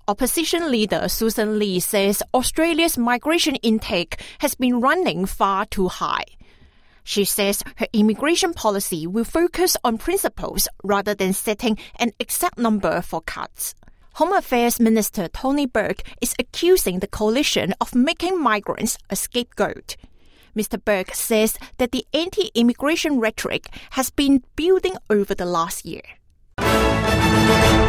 Opposition leader Susan Lee says Australia's migration intake has been running far too high. She says her immigration policy will focus on principles rather than setting an exact number for cuts. Home Affairs Minister Tony Burke is accusing the coalition of making migrants a scapegoat. Mr. Burke says that the anti-immigration rhetoric has been building over the last year.